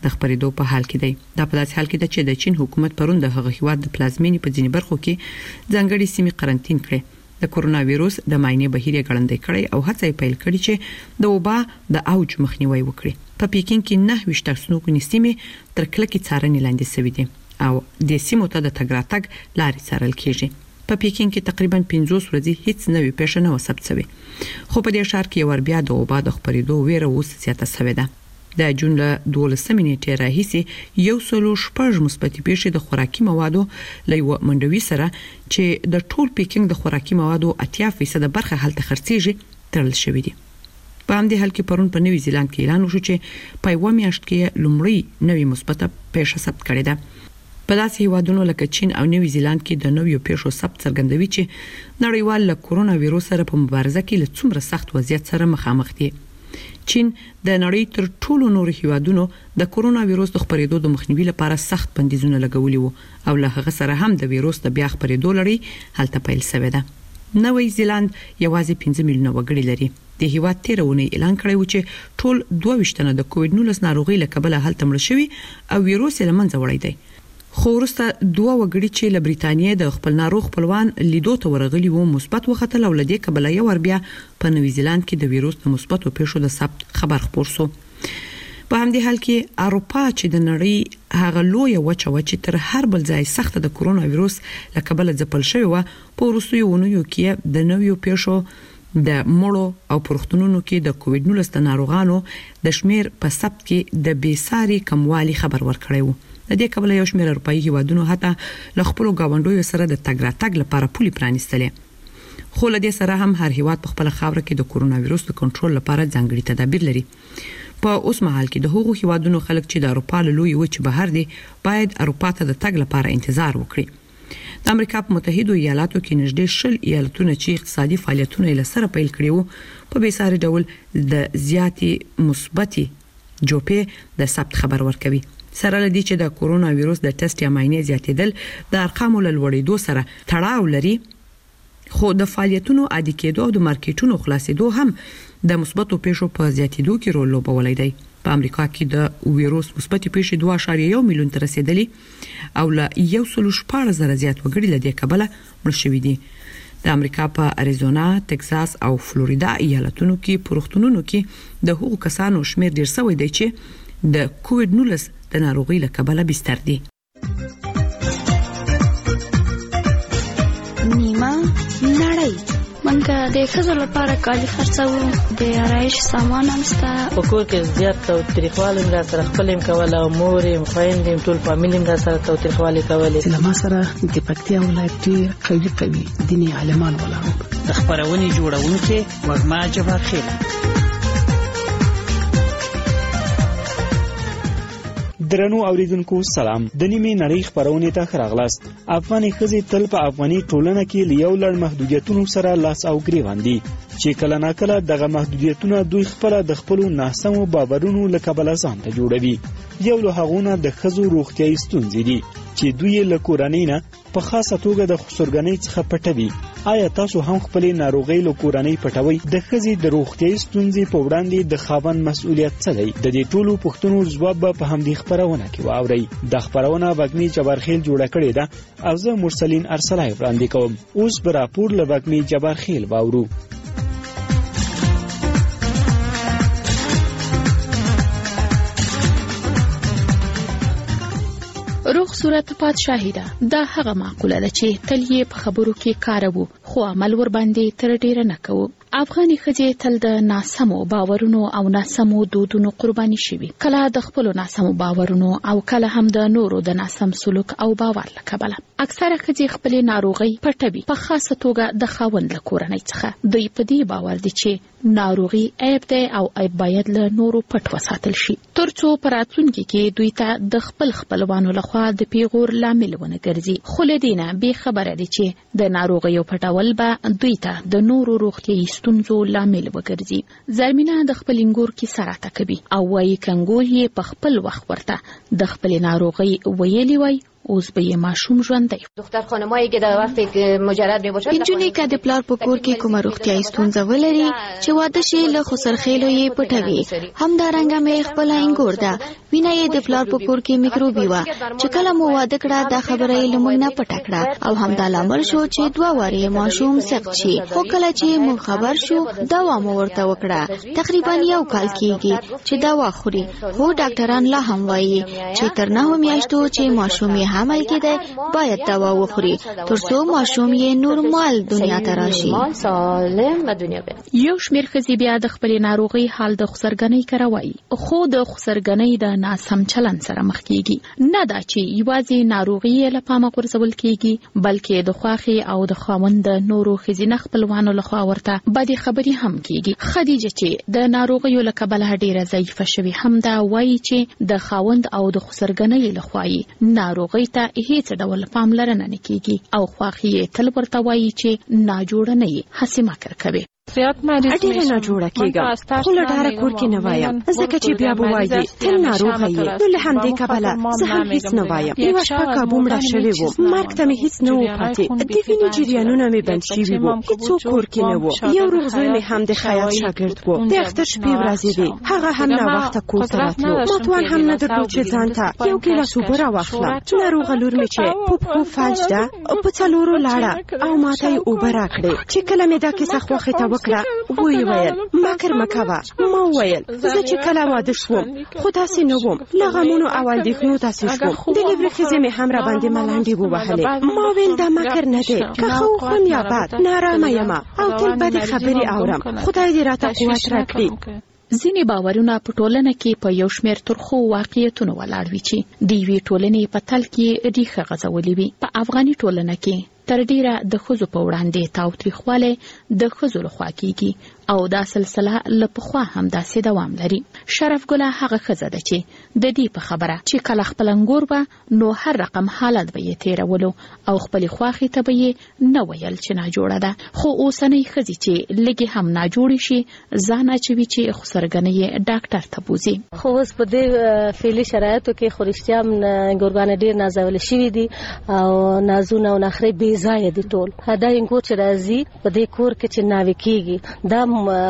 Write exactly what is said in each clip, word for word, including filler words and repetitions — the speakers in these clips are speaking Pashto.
د خبرېدو په حال کې دی. دا په داسې حال کې ده چې د چین حکومت پرون د هغه هیواد د پلازمینې په ځینې برخو کې ځانګړي سیمې قرنټین کړې. د کورونا وایروس د معاینې بهیر یې ګړندې کړی او هڅه یې پیل کړې چې د وبا د اوج مخنیوي وکړي. په پیکینګ کې نه ویشت سنوکو سیمې تر کلکې څارنې لاندې شوې دي او د سیمو ته د تګ راتګ لارې څارل کیږي. په پیکینګ کې تقریبا پنځوس ورځې هیڅ نوې پیښه نه وثبت شوې، خو په دې ښار کې ور بیا د وبا د خپرېدو ویره اوس زیاته شوې ده. د جون له دولسمې نیټې راهیسې یو سلو شپږ مثبتې پیښې د خوراکي موادو له یو منډوي سره چې د ټول پیکینګ د خوراکي موادو اتیا فیصد برخه هلته خرڅېږي تړل شوې دي. په همدې حال کې پرون په نوی زیلاند کې اعلان وشو چې په یوه میاشت کې لومړی نوې مثبته پیښه ثبت کړې ده. په داسې هیوادونو لکه چین او نوی زیلاند کې د نویو پیښو ثبت څرګندوي چې نړیوال له کورونا وایروس سره په مبارزه کې له څومره سخت وضعیت سره مخامخ دي. چین د نړۍ تر ټولو نورو هیوادونو د کورونا وایروس د خپرېدو د مخنیوي لپاره سخت بندیزونه لګولي وو او له هغه سره هم د وایروس د بیا خپرېدو لړۍ هلته پیل شوې ده. نوی زیلاند یوازې پنځه میلیونه وګړي لري. د هیواد تیرونه اعلان کړی و چې ټول دوه ویشت تنه د کووډ نولس ناروغي له کبله هلته مړ شوي او وایروس یې له منځه وړی دی. خو وروسته دوه وګړي چې له بریتانیا د خپل ناروغ خپلوان لیدو ته ورغلي وو مثبت وختل او لدې کبله یو ور بیا په نوی زیلاند کې د وایروس د مثبتو پیښو د ثبت خبر خپور شو. په همدې حال کې اروپا چې د نړۍ هغه لوی وچه وچه تر هر بل ځای سخت د کورونا وایروس له کبله ځپل شوی و، په وروستیو ونیو کې د نویو پیښو د مړو او پرختونونو کې د کووډ نولس د ناروغانو د شمیر په ثبت کې د بیساري کموالي خبر ورکړی و. د دې کبله یو شمېر اروپایي هیوادونو حتی له خپلو گاونډیو سره د تګ راتګ لپاره پولي پرانیستلې. خو له دې سره هم هر هیواد په خپل خاوره کې د کورونا وایروس د کنټرول لپاره ځانګړي تدابیر لري. په اوس مهال کې د هغو هیوادونو خلک چې د اروپا له لوی وچې بهر دي باید اروپا ته د تګ لپاره انتظار وکړي. د امریکا په متحده ایالاتو کې نږدې شل ایالتونه چې اقتصادي فعالیتونه یې له سره پیل کړي وو په بیساري ډول د زیاتې مثبتې جوپې د ثبت خبر ورکوي. سره لدی چې د کورونا وایروس د ټیسټ یا معاینې زیاتېدل د ارقامو له لوړېدو سره تړاو لري، خو د فعالیتونو عادي کېدو او د مارکیټونو خلاصېدو هم د مثبتو پیښو په زیاتېدو کې رول لوبولی دی. په امریکا کې د وایروس مثبتې پیښې دوه اعشاریه یو میلیون ته رسېدلې او له یو سلو شپاړس زره زیات وګړي له دې کبله مړه شوي دي. د امریکا په اریزونا، ټکساس او فلوریدا ایالتونو کې په روغتونونو کې د هغو کسانو شمیر ډیر شوی دی چې د کووډ نولس د ناروغي له کبله بستر دي. نیمه نړۍ منګه د ښځو لپاره کالي خرڅوو، د آرایش سامان هم شته. په کور کې زیات تاوتریخوالی را سره خپل هم کوله او مور یې خویندې هم ټول فامیل هم را سره تاوتریخوالی کولې. چې له ما سره د پکتیا ولایت ډېر قوي قوي دیني عالمان ولاړ. د خپرونې جوړونکې وږمه جبار خیل. درنو اوریدونکو سلام. د نیمه نړۍ خبرونه ته راغلاست. افغاني ښځې تل په افغاني ټولنه کې لیو لړ محدودیتونو سره لاس او ګریوان دي چې کله ناکله دغه محدودیتونه دوی خپل د خپل ناسمو باورونو له کبله ځان ته جوړوي. یو له هغونه د ښځو روغتیايي ستونزې دي چې دوی له کورنۍ نه په خاصه توګه د خسرګنۍ څخه پټوي. آیا تاسو هم خپل ناروغي له کورنۍ پټوي؟ د ښځې د روغتیايي ستونزې په وړاندې د خاوند مسؤلیت څه دی؟ د دې ټولو پوښتنو ځواب په همدې خبرونه کې واورئ. د خبرونه وږمې جبارخیل جوړه کړې ده او زه مرسلین ارسلای وړاندې کوم. اوس به راپور له وږمې جبارخیل واورو. روغ صورت پادشاهی ده. دا هغه معقوله ده چې تل یې په خبرو کې کاروو خو عمل ور باندې تر ډیره نه کوو. افغاني ښځې تل د ناسمو باورونو او ناسمو دودونو قرباني شوي، کله د خپلو ناسمو باورونو او کله هم د نورو د ناسم سلوک او باور له کبله. اکثره ښځې خپلې ناروغۍ پټوي، په خاصه توګه د خاوند له کورنۍ څخه. دوی په دې باور دي چې ناروغي عیب دی او عیب باید له نورو پټ وساتل شي، ترڅو په راتلونکي کې دوی ته د خپل خپلوانو لخوا د پیغور لامل ونه ګرځي. خو له دې نه بې خبره دي چې د ناروغیو پټول به دوی ته د نورو روغتیايي ستونزو لامل وګرځي. زرمینه د خپل انګور کې سراته کوي او وايي کنګور یې په خپل وخت ورته د خپل ناروغي ویلي وای اوس به یې ماشوم ژوندی. دختر خانمایی که در وقتی که مجرد میباشد انجونې که د پلار په کور کې کومه روغتیايي ستونزه ولري چې واده شي له خسرخیلو یې پټوي. همدارنګه مې خپله انګور ده وینه یې د پلار په کور کې میکروبي وه چې کله مو واده کړه دا خبره یې له موږ نه پټه کړه او همدا لامل شو چې دوه وارې ماشوم سخت شي. خو کله چې موږ خبر شو دوا مو ورته وکړه. تقریبا یو کال کېږي چې دوا خوري خو ډاکټران لا هم وایي چې تر نهو میاشتو چې ماشوم یې حامل کېدی باید دوا وخوري ترڅو ماشوم یې نورمال دنیا ته راشي. یو شمېر ښځې بیا د خپلې ناروغۍ حال د خسرګنۍ کره وایي خو د خسرګنۍ د ناسم چلند سره مخ کېږي. نه دا چې یوازې ناروغي یې له پامه غورځول کېږي بلکې د خواښې او د خاوند د نورو ښځینه خپلوانو لخوا ورته بدې خبرې هم کېږي. خدیجه چې د ناروغیو له کبله ډېره ضعیفه شوې هم دا وایي چې د خاوند او د خسرګنۍ لخوا یې ناروغۍ ته هیڅ ډول پاملرنه نه کېږي او خواښې یې تل ورته وایي چې ناجوړه نه یې، هسې مکر کوي. ډېره ناجوړه کېږم خو له ډاره کور کې نه وایم ځکه چې بیا به وایي تل ناروغه یې. نو له همدې کبله زه هم هېڅ نه وایم. یوه شپه کابو مړه شوې وه، مرګ ته مې هېڅ نه و پاتې. د وینې جریانونه مې بند شوي وو، هېڅوک کور کې نه و. یو روغ زوی مې هم د خیاط شاګرد و، د اختر شپې ورځې وې، هغه هم ناوخته کور ته راتلو. ما توان هم نه درلود چې ځان ته یو ګیلاس اوبه راواخلم. ناروغه لور مې چې په پښو فلج ده په څلورو لاړه او ما ته یې اوبه راکړې. چې کله مې دا کیسه خوښې ته وکړه وی ویل مکر مکوه. ما ویل زه چې کله واده شوم خو داسې نه وم، له غمونو او اندېښنو داسې شوم. د لیوري ښځې مې هم راباندې ملنډې ووهلې. ما ویل دا مکر نه دی، که ښه وخورم یا بد نارامه یم او تل بدې خبرې اورم. خدای دې راته قوت راکړي. ځینې باورونه په ټولنه کې په یو شمېر ترخو واقعیتونو ولاړ وي چې د یوې ټولنې په تل کې ریښه غځولې وي. په افغاني ټولنه کې تر ډیره د ښځو په وړاندې تاوتریخوالی د ښځو لخوا کېږي او دا سلسله له پخوا هم داسې دوام لري. شرف ګله هغه ښځه ده چې د دې په خبره چې کله خپل انګور به نو هر رقم حالت به یې تېرولو او خپلې خواښې ته به یې نه ویل چې ناجوړه ده. خو اوسنۍ ښځې چې لږې هم ناجوړې شي ځان اچوي چې خسرګنۍ یې ډاکټر ته بوځي. خو اوس په دې فعلي شرایطو کې خو رښتیا هم انګورګانې ډېر نازولې شوي دي او نازونه او نخرې بې ځایه دي. ټول دا انګور چې راځي په دې کور کې چې ناوې کېږي دا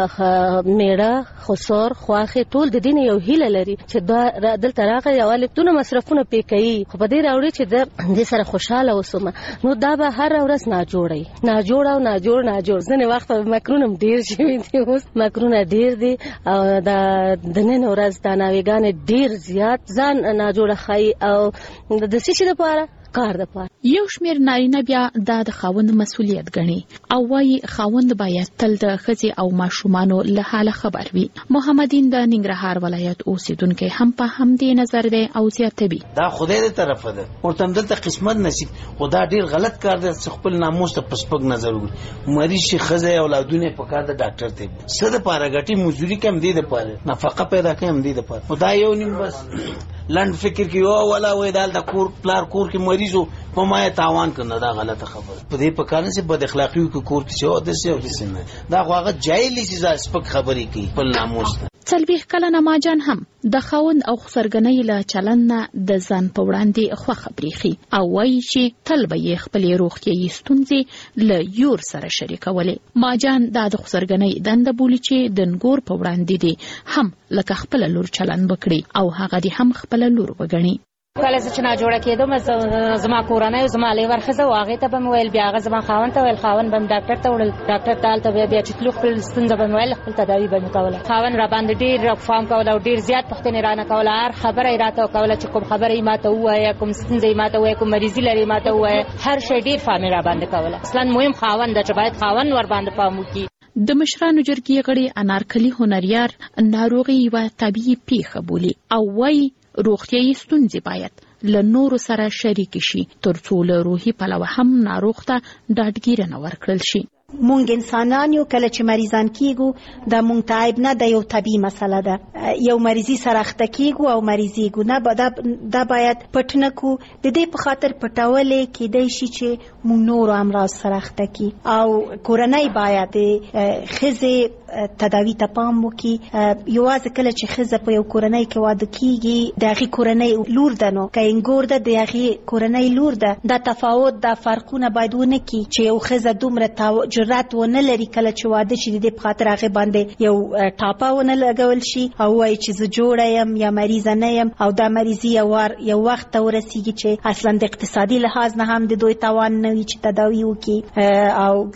میړه خسر خواښې ټول د دې نه یو هیله لري چې دا دلته راغی یوالې دونه مصرفونه پې کوي خو په دې راوړي چې د دې سره خوشحاله اوسم. نو دا به هر ورځ ناجوړی ناجوړ او ناجوړ ناجوړ. ځینې وخت مکرونه هم ډېر شوي دي، اوس مکرونه ډېر دي او دا د نن ورځ دا ناوېګانې ډېر زیات ځان ناجوړه ښایي او د څه شي دپاره کار د پاره. یو شمېر نارینه بیا دا د خاوند مسؤلیت ګڼي او وایي خاوند باید تل د ښځې او ماشومانو له حاله خبر وي. محمدین د ننګرهار ولایت اوسیدونکی هم په همدې نظر دی او زیاتوي دا خدای دې طرفه ده ورته همدلته قسمت نصیب. خو دا ډېر غلط کار دی چې خپل ناموس ته په سپک نظر وګوري. مریض شي ښځه اولادونه یې پکار ده ډاکټر ته څه دپاره ګټي مزدوري کوي همدې دپاره نفقه پیدا کوي همدې دپاره. خو دا یو نیم بس لنډ فکر کې یو ولا وې دال د کور پلار کور کې مریضو په ما تاوان کنه دا غلطه خبره. په دې په کار نه بد اخلاقی کو کور کې او د څه او د څه نه دا هغه جاهلی چې سپک خبرې کوي په ناموس. څلوېښت کلنه ماجان هم د خاوند او خسرګنۍ له چلند نه د ځان په وړاندې خوښه بریښي او وایي چې تل به یې خپلې روغتیایي ستونزې له یور سره شریکولې. ماجان دا د خسرګنۍ دنده بولي چې د نګور په وړاندې دې هم لکه خپله لور چلند وکړي او هغه دې هم خپله لور وګڼي. کله چې ناجوړه کېدم زما کورنۍ زما لیور ښځه و هغې ته به مې ویل بیا هغه زما خاوند ته ویل خاوند به مې ډاکټر ته وړل ډاکټر ته هلته بیا بیا چې تلو خپل ستونزه به مې ویل خپل تداوي به مې کوله. خاوند راباندې ډېر پام کوله او ډېر زیات پوښتنې رانه کوله. هر خبره یې راته وکوله چې کوم خبره یې ماته ووایه کوم ستونزه یې ماته ووایه کوم مریضي لري ماته ووایه هر شی ډېر پام یې راباندې کوله. اصلا مهم خاوند ده چې باید خاوند ورباندې پام وکړي. د مشرانو جرګې غړي انارکلي هنریار ناروغي یوه طبیعي پیښه بولي او وایي روغتیایي ستونزې باید له نورو سره شریک شي ترڅو له روحي پلوه هم ناروغ ته ډاډګیرنه ورکړل شي. مونږ انسانان یو کله چې مریضان کیږو دا مونږ ته عیب نه ده، یو طبیعي مسله ده. یو مریضي سره اخته کیږو او مریضیږو نه دا باید پټ نه کو. د دې په خاطر پټولې کېدای شي چې مونږ نورو امراض سره اخته کی او کورنۍ باید ښځې تداوی ته پام وکړي. یوازې کله چې ښځه په یو کورنۍ کې واده کیږي د هغې کورنۍ لور ده نو که انګور ده د هغې کورنۍ لور ده دا تفاوت دا فرقونه باید ونه کړي چې یو ښځه دومره جرأت ونه لري کله چې واده شي د دې په خاطر هغې باندې یو ټاپه ونه لګول شي او وایي چې زه جوړه یم یا مریضه نه یم او دا مریضي یو وخت ته ورسیږي چې اصلا د اقتصادي لحاظ نه هم د دوی توان نه وي چې تداوي وکړي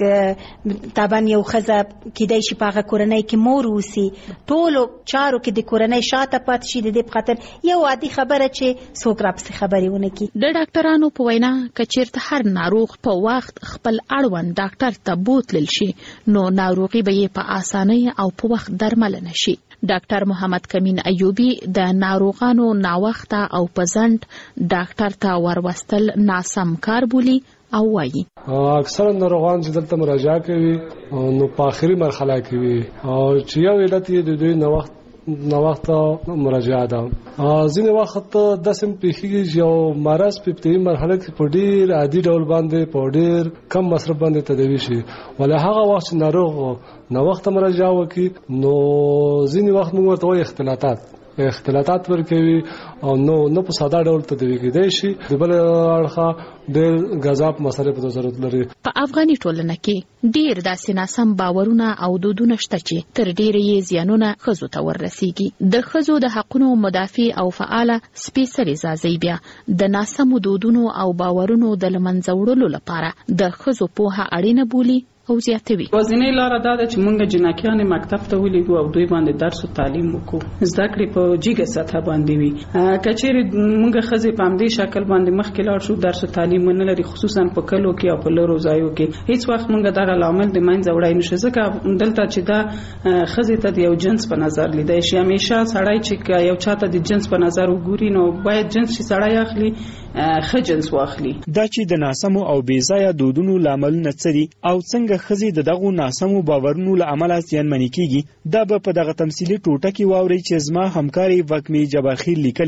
او طبعا یو ښځه کیدای شي په هغه کورنۍ کې مور اوسي ټولو چارو کې د کورنۍ شاته پاتې شي د دې په خاطر یو عادي خبره چې څوک راپسې خبرې ونه کړي. د ډاکټرانو په وینا که چېرته هر ناروغ په وخت خپل اړوند ډاکټر ته بوتلل شي نو ناروغي به یې په اسانۍ او په وخت درملنه شي. ډاکټر محمد کمین ایوبی د ناروغانو ناوخته او په ځنډ ډاکټر ته وروستل ناسم کار بولي او وایي اکثر ناروغان چې دلته مراجعه کوي نو په آخري مرحله کې وي او چې یو علت یې د دوی ناوخت ناوخته مراجعه ده. ځینې وخت داسې پیښیږي چې یو مرض په ابتدایي مرحله کې په ډېر عادي ډول باندې په ډېر کم مصرف باندې تداوي شي ولې هغه وخت چې ناروغ ناوخته مراجعه وکړي نو ځینې وخت موږ ورته وایو اختلاطات اختلاطات ورکوي او نو نو په ساده ډول تداوي کېدای شي. د بل اړخه ډېر غذاب مصرف ته ضرورت لري. په افغاني ټولنه کې ډېر داسې ناسم باورونه او دودونه شته چې تر ډېره یې زیانونه ښځو ته وررسیږي. د ښځو د حقونو مدافع او فعاله سپېڅلې زازۍ بیا د ناسمو دودونو او باورونو د له منځه وړلو لپاره د ښځو پوهه اړینه بولي او زیاتوي. وازینۍ لاره دا ده چې موږ جنکیانې مکتب ته ولېږو او دوی باندې درس او تعلیم وکړو. زده کړې په جګه سطحه باندې وي. که چېرې موږ ښځې په همدې شکل باندې مخکې لاړ شو درس او تعلیم ونه لري خصوصا په کلو کې او په لرو ځایو کې هیڅ وخت موږ دغه لامل د منځه وړی نشو ځکه دلته چې دا ښځې ته د یو جنس په نظر لیدای شي. همیشه سړی چې یو چاته د جنس په نظر وګوري نو باید جنس چې سړی اخلي ښه جنس واخلي. دا چې د ناسمو او بې ځایه دودونو لاملونه څه دي او څنګه ښځې د دغو ناسمو باورونو له امله زیانمنې کیږي دا به په دغه تمثیلي ټوټه کې واورئ چې زما همکاري وکمې جبارخیل لیکلي